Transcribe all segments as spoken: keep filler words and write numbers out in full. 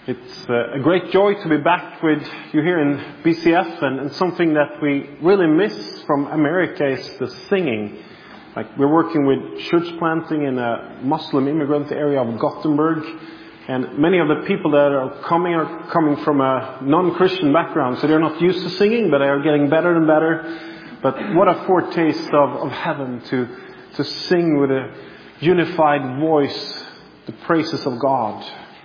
It's uh, a great joy to be back with you here in B C F, and, and something that we really miss from America is the singing. Like, we're working with church planting in a Muslim immigrant area of Gothenburg, and many of the people that are coming are coming from a non-Christian background, so they're not used to singing, but they are getting better and better. But what a foretaste of, of heaven to, to sing with a unified voice the praises of God.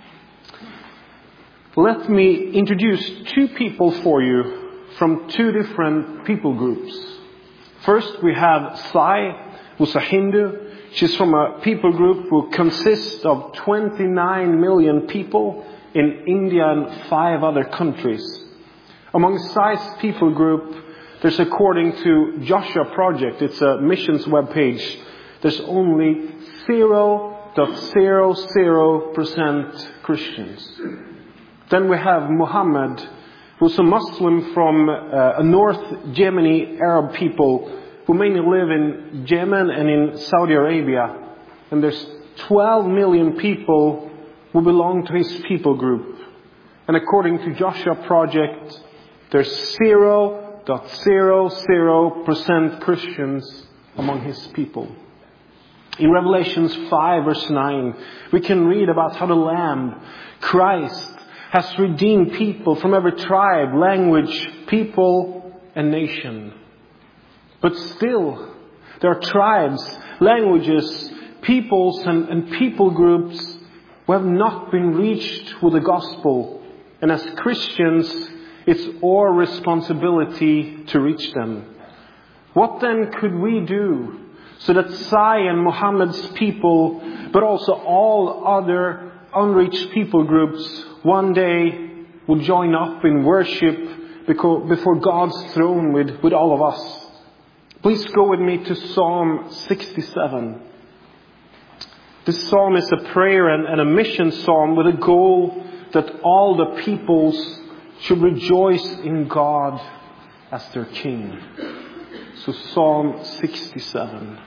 Let me introduce two people for you from two different people groups. First, we have Sai, who's a Hindu. She's from a people group who consists of twenty-nine million people in India and five other countries. Among Sai's people group, there's, according to Joshua Project, it's a missions webpage, there's only zero point zero zero percent Christians. Then we have Muhammad, who's a Muslim from uh, a North Yemeni Arab people who mainly live in Yemen and in Saudi Arabia. And there's twelve million people who belong to his people group. And according to Joshua Project, there's zero point zero zero percent Christians among his people. In Revelations five verse nine, we can read about how the Lamb, Christ, has redeemed people from every tribe, language, people, and nation. But still, there are tribes, languages, peoples, and, and people groups who have not been reached with the gospel. And as Christians, it's our responsibility to reach them. What then could we do so that Sai and Muhammad's people, but also all other unreached people groups, one day will join up in worship before God's throne with, with all of us? Please go with me to Psalm sixty-seven. This psalm is a prayer and, and a mission psalm with a goal that all the peoples should rejoice in God as their King. So Psalm sixty-seven.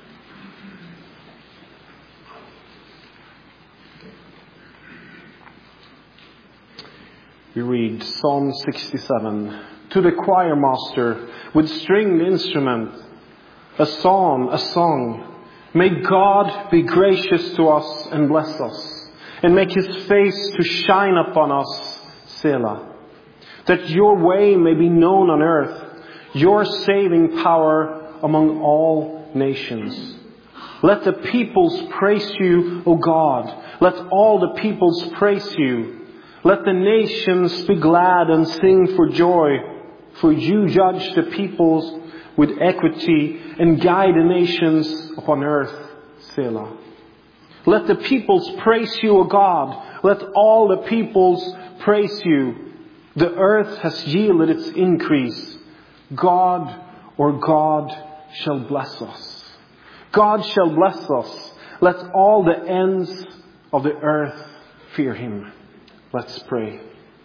We read Psalm sixty-seven. To the choir master with stringed instrument, a psalm, a song. May God be gracious to us and bless us, and make His face to shine upon us, Selah. That your way may be known on earth, your saving power among all nations. Let the peoples praise you, O God. Let all the peoples praise you. Let the nations be glad and sing for joy, for you judge the peoples with equity and guide the nations upon earth, Selah. Let the peoples praise you, O God. Let all the peoples praise you. The earth has yielded its increase. God, or God, shall bless us. God shall bless us. Let all the ends of the earth fear Him. Let's pray.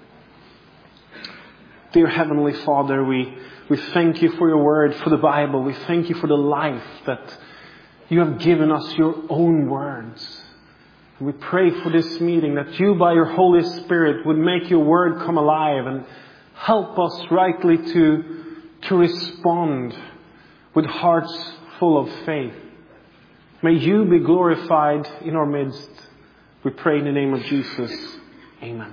Dear Heavenly Father, we, we thank you for your word, for the Bible. We thank you for the life that you have given us, your own words. And we pray for this meeting that you, by your Holy Spirit, would make your word come alive and help us rightly to, to respond with hearts full of faith. May you be glorified in our midst. We pray in the name of Jesus. Amen.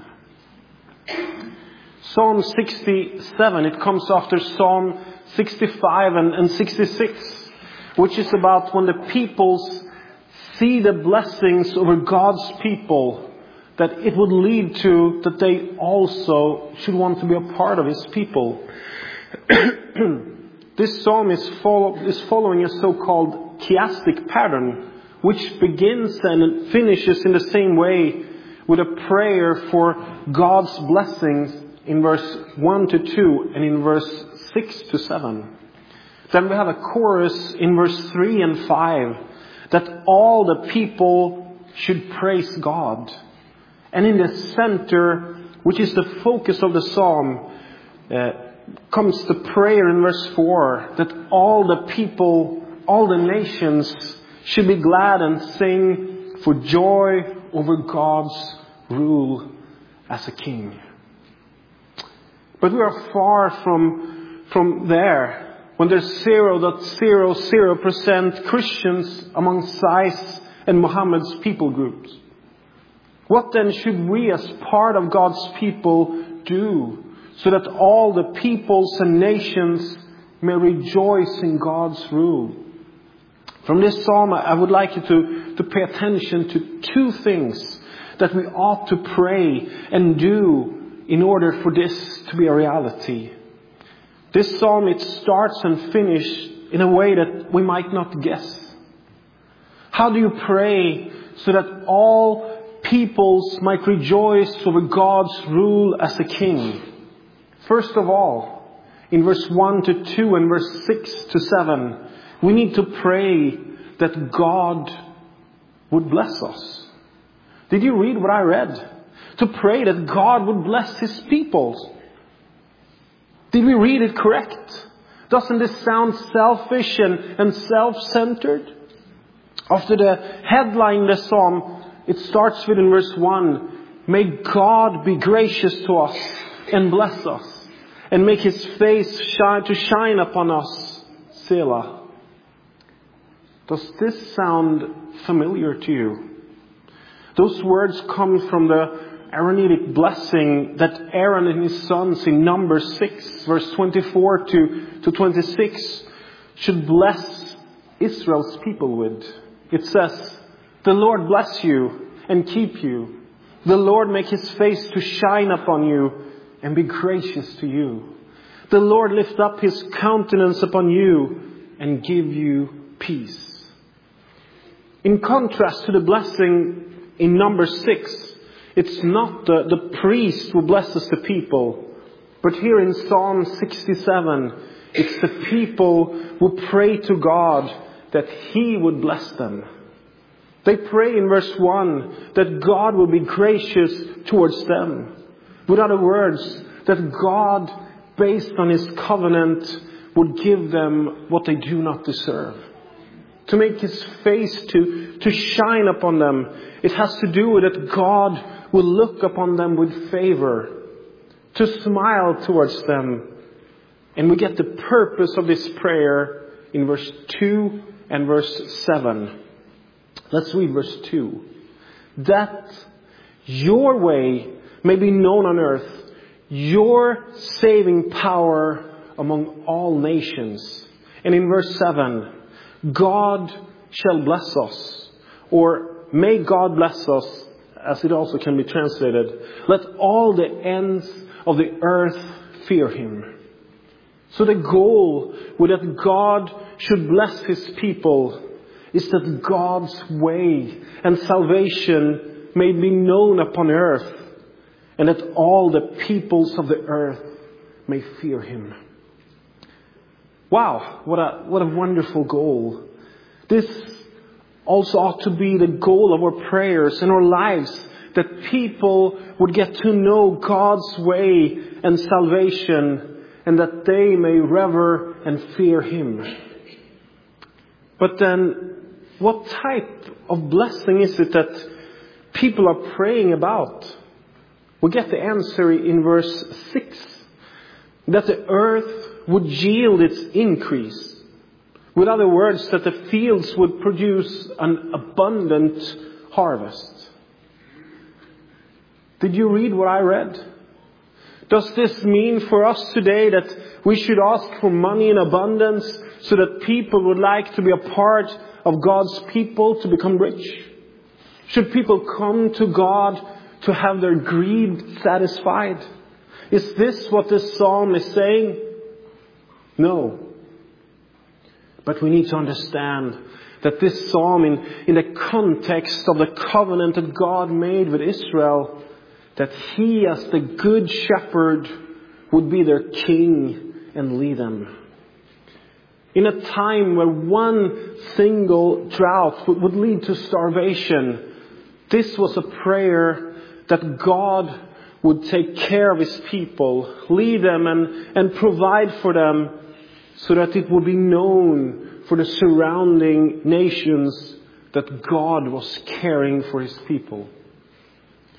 Psalm sixty-seven, it comes after Psalm sixty-five and, and sixty-six, which is about when the peoples see the blessings over God's people, that it would lead to that they also should want to be a part of His people. This psalm is, follow, is following a so-called chiastic pattern, which begins and finishes in the same way, with a prayer for God's blessings in verse one to two and in verse six to seven. Then we have a chorus in verse three and five that all the people should praise God. And in the center, which is the focus of the psalm, uh, comes the prayer in verse four that all the people, all the nations should be glad and sing for joy over God's rule as a king. But we are far from, from there when there's zero point zero zero percent Christians among Sai's and Muhammad's people groups. What then should we as part of God's people do so that all the peoples and nations may rejoice in God's rule? From this psalm, I would like you to, to pay attention to two things that we ought to pray and do in order for this to be a reality. This psalm, it starts and finishes in a way that we might not guess. How do you pray so that all peoples might rejoice over God's rule as a king? First of all, in verse one to two and verse six to seven, we need to pray that God would bless us. Did you read what I read? To pray that God would bless His people. Did we read it correct? Doesn't this sound selfish and, and self-centered? After the headline in the psalm, it starts with in verse one, may God be gracious to us and bless us and make His face shine to shine upon us. Selah. Does this sound familiar to you? Those words come from the Aaronitic blessing that Aaron and his sons in Numbers six, verse twenty-four to, to twenty-six, should bless Israel's people with. It says, the Lord bless you and keep you. The Lord make His face to shine upon you and be gracious to you. The Lord lift up His countenance upon you and give you peace. In contrast to the blessing in number six, it's not the, the priest who blesses the people. But here in Psalm sixty-seven, it's the people who pray to God that He would bless them. They pray in verse one that God will be gracious towards them. With other words, that God, based on His covenant, would give them what they do not deserve. To make His face to, to shine upon them. It has to do with that God will look upon them with favor. To smile towards them. And we get the purpose of this prayer in verse two and verse seven. Let's read verse two. That your way may be known on earth, your saving power among all nations. And in verse seven, God shall bless us, or may God bless us, as it also can be translated. Let all the ends of the earth fear Him. So the goal with that God should bless His people is that God's way and salvation may be known upon earth, and that all the peoples of the earth may fear Him. Wow, what a, what a wonderful goal. This also ought to be the goal of our prayers and our lives, that people would get to know God's way and salvation, and that they may revere and fear Him. But then, what type of blessing is it that people are praying about? We get the answer in verse six. That the earth would yield its increase. With other words, that the fields would produce an abundant harvest. Did you read what I read? Does this mean for us today that we should ask for money in abundance so that people would like to be a part of God's people to become rich? Should people come to God to have their greed satisfied? Is this what this psalm is saying? No. But we need to understand that this psalm, in, in the context of the covenant that God made with Israel, that He as the good shepherd would be their king and lead them. In a time where one single drought would, would lead to starvation, this was a prayer that God would take care of His people, lead them and, and provide for them, so that it would be known for the surrounding nations that God was caring for His people.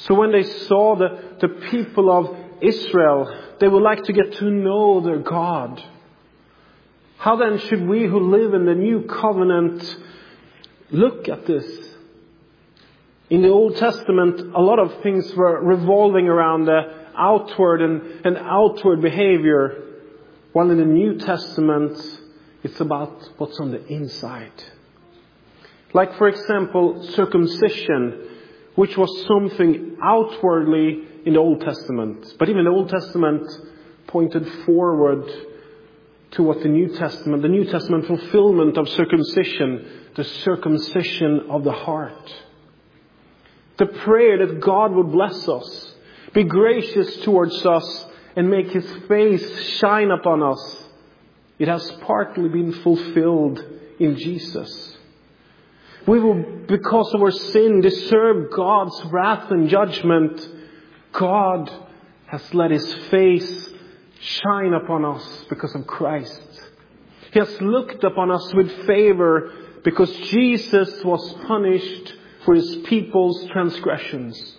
So when they saw the, the people of Israel, they would like to get to know their God. How then should we who live in the new covenant look at this? In the Old Testament, a lot of things were revolving around the outward and, and outward behavior. While in the New Testament, it's about what's on the inside. Like, for example, circumcision, which was something outwardly in the Old Testament. But even the Old Testament pointed forward to what the New Testament, the New Testament fulfillment of circumcision, the circumcision of the heart. The prayer that God would bless us, be gracious towards us, and make His face shine upon us. It has partly been fulfilled in Jesus. We will, because of our sin, deserve God's wrath and judgment. God has let His face shine upon us because of Christ. He has looked upon us with favor because Jesus was punished for His people's transgressions.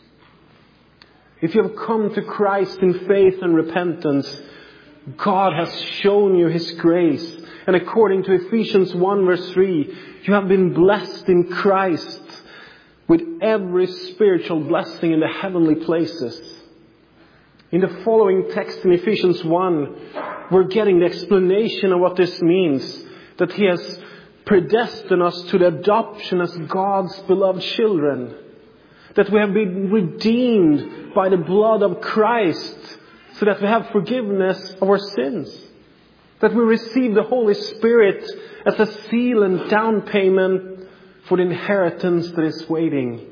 If you have come to Christ in faith and repentance, God has shown you His grace. And according to Ephesians one verse three, you have been blessed in Christ with every spiritual blessing in the heavenly places. In the following text in Ephesians one, we're getting the explanation of what this means. That He has predestined us to the adoption as God's beloved children. That we have been redeemed by the blood of Christ, so that we have forgiveness of our sins. That we receive the Holy Spirit as a seal and down payment for the inheritance that is waiting.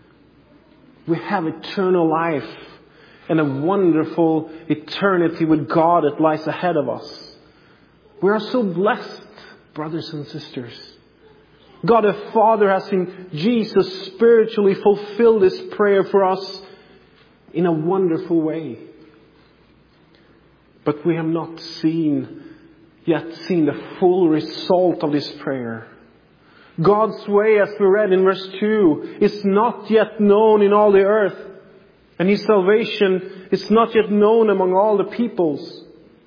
We have eternal life and a wonderful eternity with God that lies ahead of us. We are so blessed, brothers and sisters. God the Father has in Jesus spiritually fulfilled this prayer for us in a wonderful way. But we have not seen, yet seen the full result of this prayer. God's way, as we read in verse two, is not yet known in all the earth. And His salvation is not yet known among all the peoples.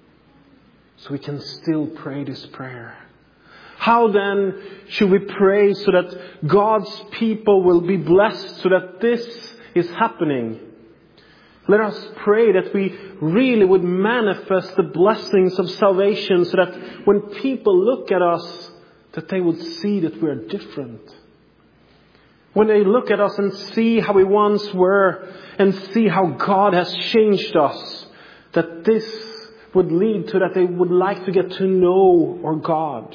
So we can still pray this prayer. How then should we pray so that God's people will be blessed, so that this is happening? Let us pray that we really would manifest the blessings of salvation, so that when people look at us, that they would see that we are different. When they look at us and see how we once were, and see how God has changed us, that this would lead to that they would like to get to know our God.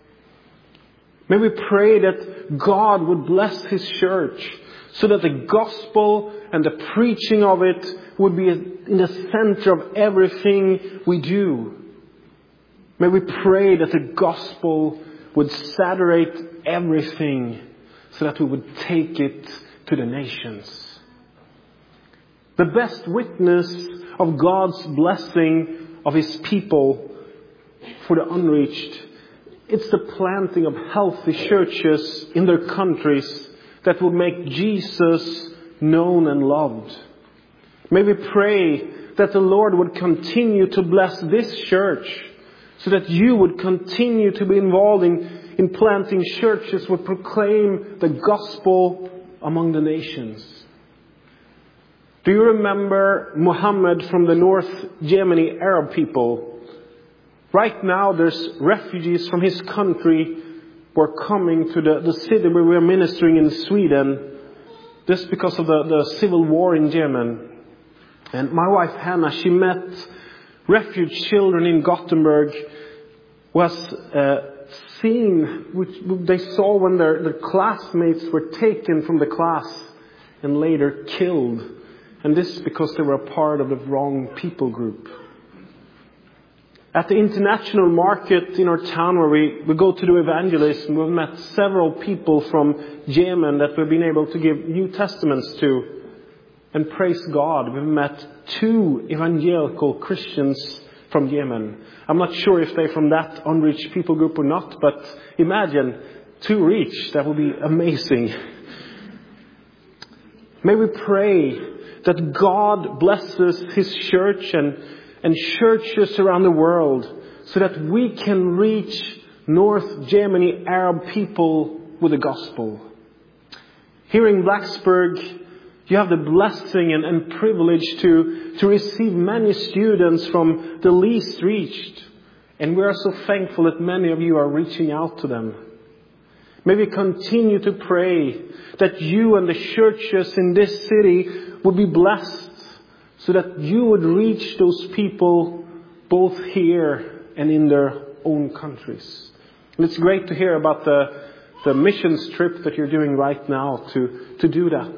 May we pray that God would bless His church, so that the gospel and the preaching of it would be in the center of everything we do. May we pray that the gospel would saturate everything, so that we would take it to the nations. The best witness of God's blessing of His people for the unreached, it's the planting of healthy churches in their countries that will make Jesus known and loved. May we pray that the Lord would continue to bless this church, so that you would continue to be involved in, in planting churches which proclaim the gospel among the nations. Do you remember Muhammad from the North Yemeni Arab people? Right now there's refugees from his country who are coming to the, the city where we are ministering in Sweden, just because of the, the civil war in Yemen. And my wife Hannah, she met refugee children in Gothenburg, was uh, seen, which they saw when their, their classmates were taken from the class and later killed. And this is because they were a part of the wrong people group. At the international market in our town where we, we go to do evangelism, we've met several people from Yemen that we've been able to give New Testaments to. And praise God, we've met two evangelical Christians from Yemen. I'm not sure if they're from that unreached people group or not, but imagine two reached. That would be amazing. May we pray that God blesses His church and, and churches around the world so that we can reach North Germany Arab people with the gospel. Here in Blacksburg, you have the blessing and, and privilege to, to receive many students from the least reached. And we are so thankful that many of you are reaching out to them. May we continue to pray that you and the churches in this city would be blessed so that you would reach those people both here and in their own countries. And it's great to hear about the, the missions trip that you're doing right now to, to do that.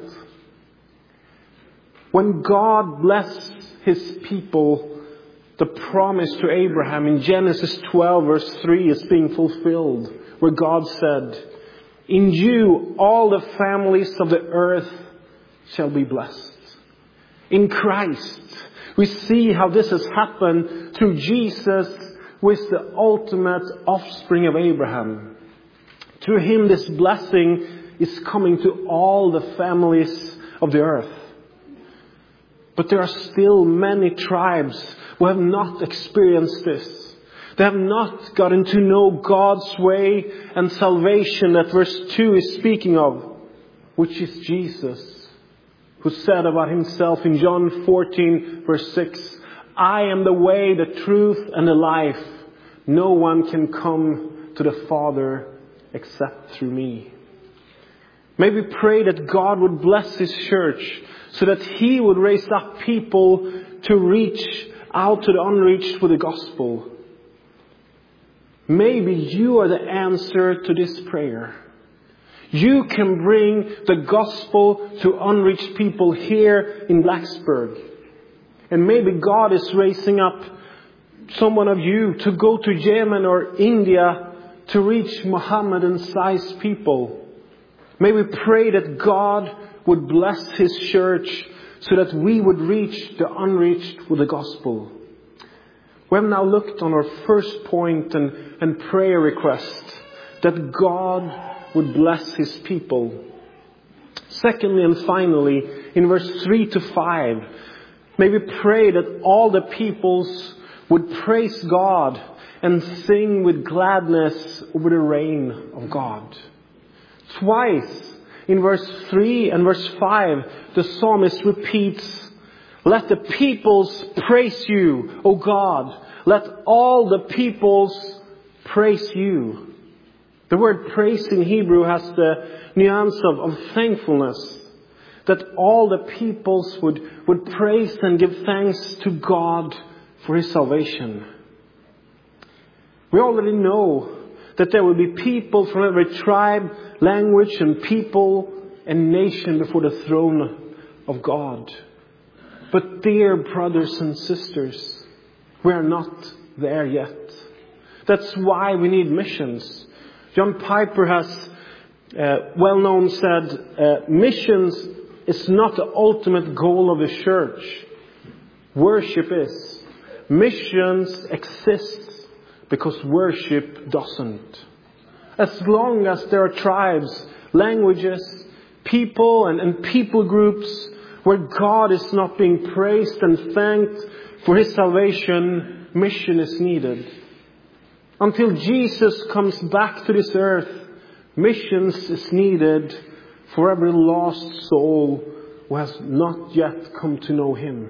When God blessed His people, the promise to Abraham in Genesis twelve verse three is being fulfilled, where God said, "In you all the families of the earth shall be blessed." In Christ, we see how this has happened through Jesus, who is the ultimate offspring of Abraham. Through Him, this blessing is coming to all the families of the earth. But there are still many tribes who have not experienced this. They have not gotten to know God's way and salvation that verse two is speaking of, which is Jesus, who said about Himself in John fourteen verse six, "I am the way, the truth, and the life. No one can come to the Father except through me." May we pray that God would bless His church so that He would raise up people to reach out to the unreached with the gospel. Maybe you are the answer to this prayer. You can bring the gospel to unreached people here in Blacksburg. And maybe God is raising up someone of you to go to Yemen or India to reach Mohammedan-sized people. May we pray that God would bless His church so that we would reach the unreached with the gospel. We have now looked on our first point and, and prayer request, that God would bless His people. Secondly and finally, in verse three to five, may we pray that all the peoples would praise God and sing with gladness over the reign of God. Twice in verse three and verse five, the psalmist repeats, "Let the peoples praise you, O God. Let all the peoples praise you." The word praise in Hebrew has the nuance of, of thankfulness. That all the peoples would, would praise and give thanks to God for His salvation. We already know that there will be people from every tribe, language and people and nation before the throne of God. But dear brothers and sisters, we are not there yet. That's why we need missions. John Piper has uh, well known said, uh, missions is not the ultimate goal of the church. Worship is. Missions exists because worship doesn't. As long as there are tribes, languages, people and, and people groups where God is not being praised and thanked for His salvation, mission is needed. Until Jesus comes back to this earth, missions is needed for every lost soul who has not yet come to know Him.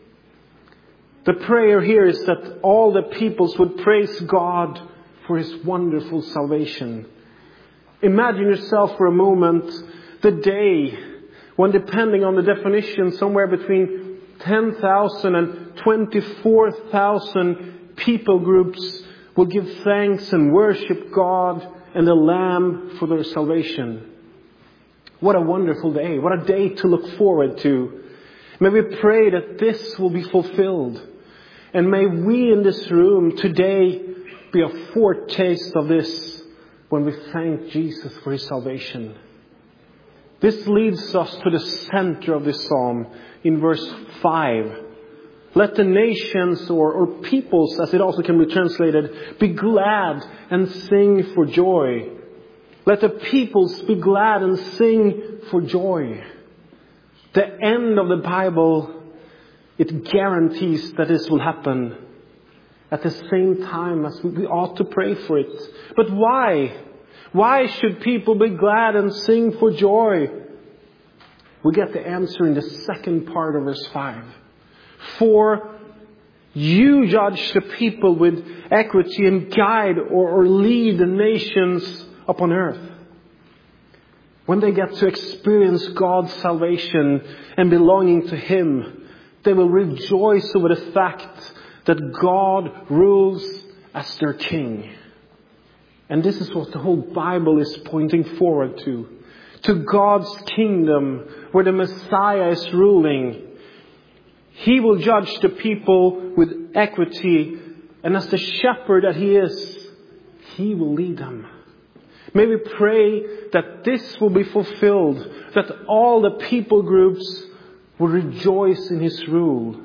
The prayer here is that all the peoples would praise God for His wonderful salvation. Imagine yourself for a moment the day when, depending on the definition, somewhere between ten thousand and twenty-four thousand people groups will give thanks and worship God and the Lamb for their salvation. What a wonderful day. What a day to look forward to. May we pray that this will be fulfilled. And may we in this room today be a foretaste of this when we thank Jesus for His salvation. This leads us to the center of this psalm in verse five. Let the nations or, or peoples, as it also can be translated, be glad and sing for joy. Let the peoples be glad and sing for joy. The end of the Bible, it guarantees that this will happen at the same time as we ought to pray for it. But why? Why should people be glad and sing for joy? We get the answer in the second part of verse five. For you judge the people with equity and guide or, or lead the nations upon earth. When they get to experience God's salvation and belonging to Him, they will rejoice over the fact that God rules as their King. And this is what the whole Bible is pointing forward to. To God's kingdom where the Messiah is ruling. He will judge the people with equity, and as the shepherd that He is, He will lead them. May we pray that this will be fulfilled, that all the people groups will rejoice in His rule.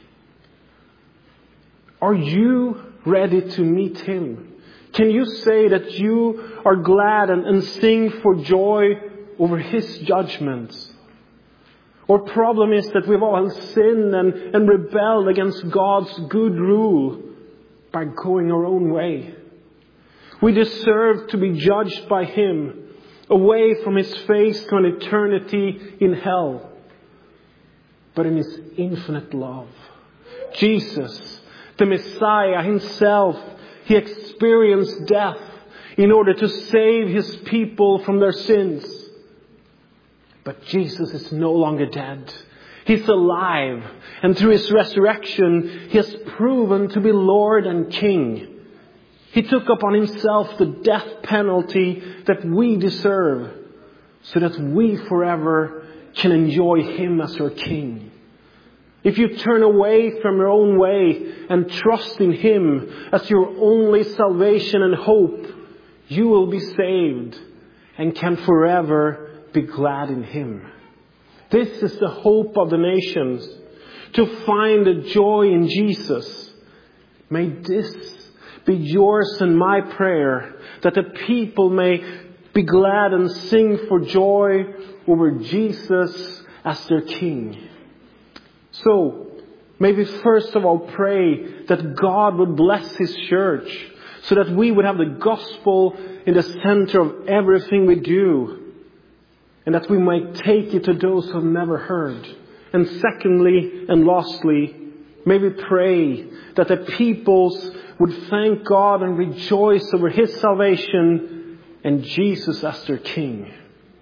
Are you ready to meet Him? Can you say that you are glad and, and sing for joy over His judgments? Our problem is that we've all sinned and, and rebelled against God's good rule by going our own way. We deserve to be judged by Him, away from His face to an eternity in hell. But in His infinite love, Jesus, the Messiah Himself, He experienced death in order to save His people from their sins. But Jesus is no longer dead. He's alive. And through His resurrection, He has proven to be Lord and King. He took upon Himself the death penalty that we deserve, so that we forever can enjoy Him as our King. If you turn away from your own way and trust in Him as your only salvation and hope, you will be saved and can forever be glad in Him. This is the hope of the nations, to find the joy in Jesus. May this be yours and my prayer, that the people may be glad and sing for joy over Jesus as their King. So, may we first of all pray that God would bless His church, so that we would have the gospel in the center of everything we do, and that we might take it to those who have never heard. And secondly and lastly, may we pray that the peoples would thank God and rejoice over His salvation and Jesus as their King.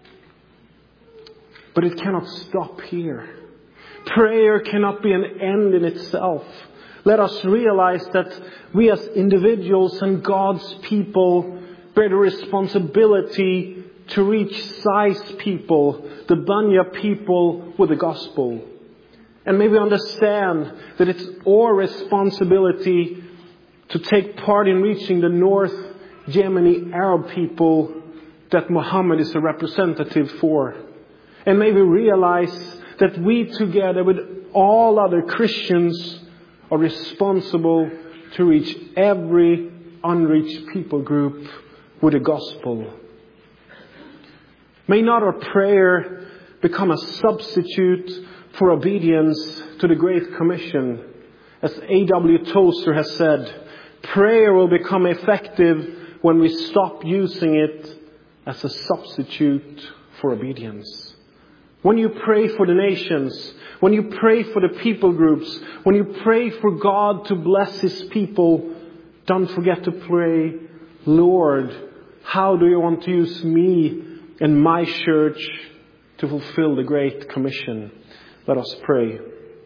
But it cannot stop here. Prayer cannot be an end in itself. Let us realize that we as individuals and God's people bear the responsibility to reach Sai's people, the Banya people, with the gospel. And may we understand that it's our responsibility to take part in reaching the North Yemeni Arab people that Muhammad is a representative for. And may we realize that we together with all other Christians are responsible to reach every unreached people group with the gospel. May not our prayer become a substitute for obedience to the Great Commission. As A W Tozer has said, prayer will become effective when we stop using it as a substitute for obedience. When you pray for the nations, when you pray for the people groups, when you pray for God to bless His people, don't forget to pray, Lord, how do you want to use me and my church to fulfill the Great Commission? Let us pray.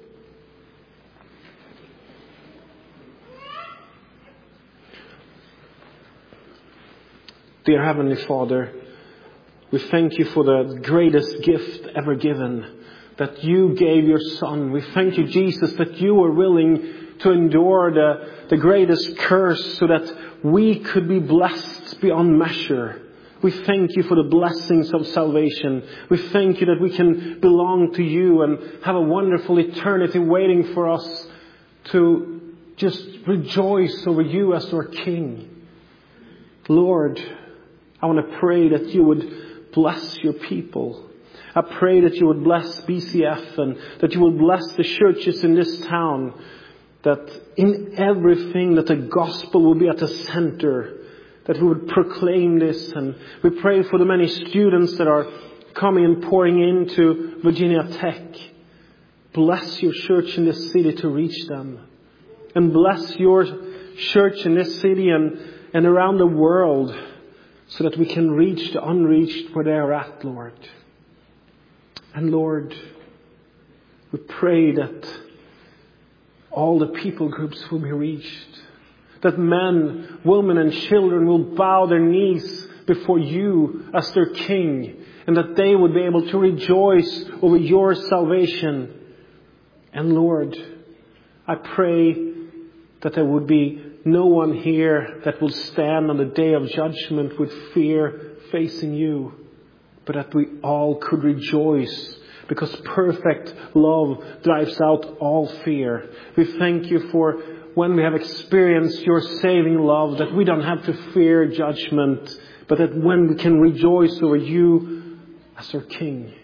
Dear Heavenly Father, we thank You for the greatest gift ever given, that You gave Your Son. We thank You, Jesus, that You were willing to endure the, the greatest curse so that we could be blessed beyond measure. We thank You for the blessings of salvation. We thank You that we can belong to You and have a wonderful eternity waiting for us to just rejoice over You as our King. Lord, I want to pray that You would bless Your people. I pray that you would bless B C F and that you would bless the churches in this town. That in everything that the gospel will be at the center. That we would proclaim this. And we pray for the many students that are coming and pouring into Virginia Tech. Bless your church in this city to reach them. And bless your church in this city and, and around the world. So that we can reach the unreached where they are at, Lord. And Lord, we pray that all the people groups will be reached. That men, women and children will bow their knees before you as their King. And that they would be able to rejoice over your salvation. And Lord, I pray that there would be no one here that will stand on the day of judgment with fear facing you. But that we all could rejoice. Because perfect love drives out all fear. We thank you for when we have experienced your saving love, that we don't have to fear judgment, but that when we can rejoice over you as our King.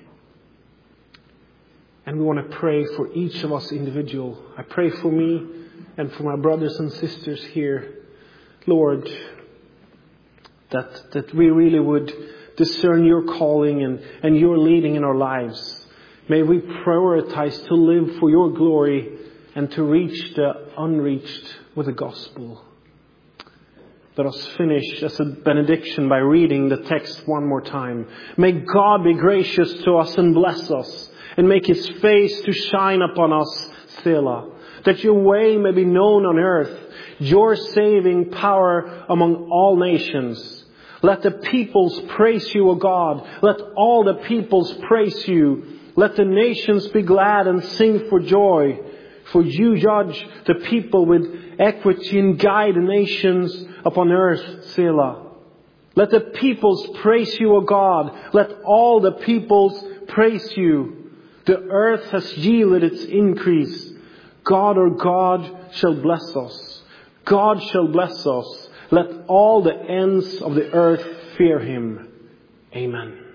And we want to pray for each of us individual. I pray for me and for my brothers and sisters here. Lord, that, that we really would discern your calling and, and your leading in our lives. May we prioritize to live for your glory and to reach the unreached with the gospel. Let us finish as a benediction by reading the text one more time. May God be gracious to us and bless us and make his face to shine upon us, Selah. That your way may be known on earth, your saving power among all nations. Let the peoples praise you, O God. Let all the peoples praise you. Let the nations be glad and sing for joy. For you judge the people with equity and guide the nations upon earth, Selah. Let the peoples praise you, O God. Let all the peoples praise you. The earth has yielded its increase. God, our God, shall bless us. God shall bless us. Let all the ends of the earth fear him. Amen.